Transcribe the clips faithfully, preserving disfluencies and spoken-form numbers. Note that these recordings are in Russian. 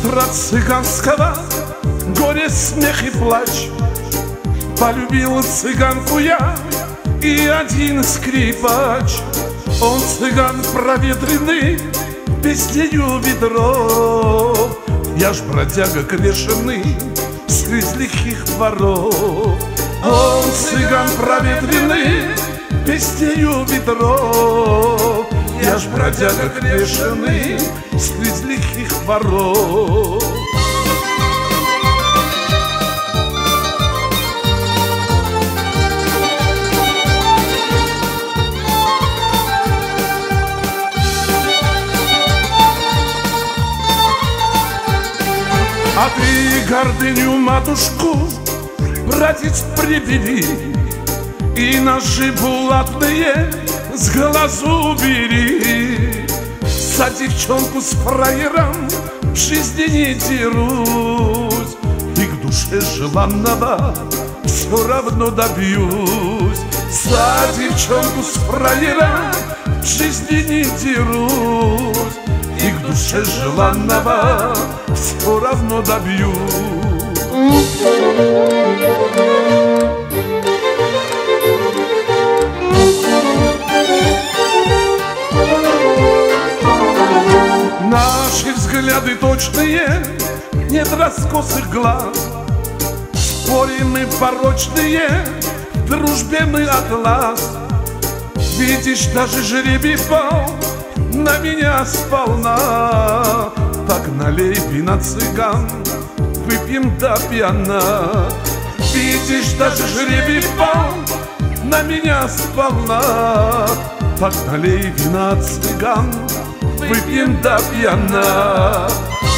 утра цыганского горе, смех и плач. Полюбил цыганку я и один скрипач. Он цыган проветренный, песнею ведро. Я ж бродяга грешный, средь лихих воров. Он цыган проветренный, песнею ведро. Я ж бродяга грешный, средь лихих воров. А ты гордыню матушку, братец, приведи, и ножи булатные с глазу убери. За девчонку с фраером в жизни не дерусь, и к душе желанного все равно добьюсь. За девчонку с фраером в жизни не дерусь, и к душе желанного все равно добью. Наши взгляды точные, нет раскосых глаз. Спорим мы порочные, в дружбе мы атлас. Видишь, даже жребий пал на меня сполна. Так налей вина, цыган, выпьем до пьяна. Видишь, даже жребий пал на меня сполна. Так налей вина, цыган, выпьем до пьяна.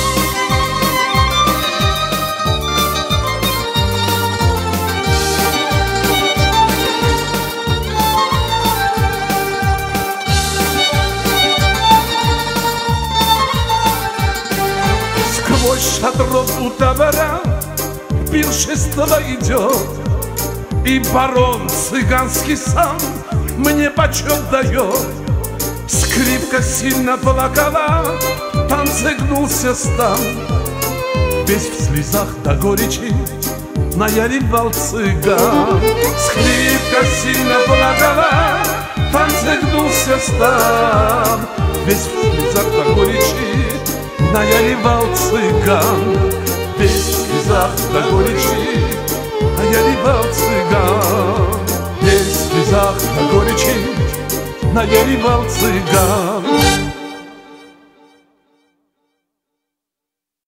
Сквозь шатров у табора пиршество идет, и барон цыганский сам мне почет дает. Скрипка сильно плакала, танцы гнулся стан. Весь в слезах до горечи наяривал цыган. Скрипка сильно плакала, танцы гнулся стан. Весь в слезах до горечи наяривал цыган. Весь в слезах до горечи наяривал цыган. Весь в слезах до горечи наяривал цыган.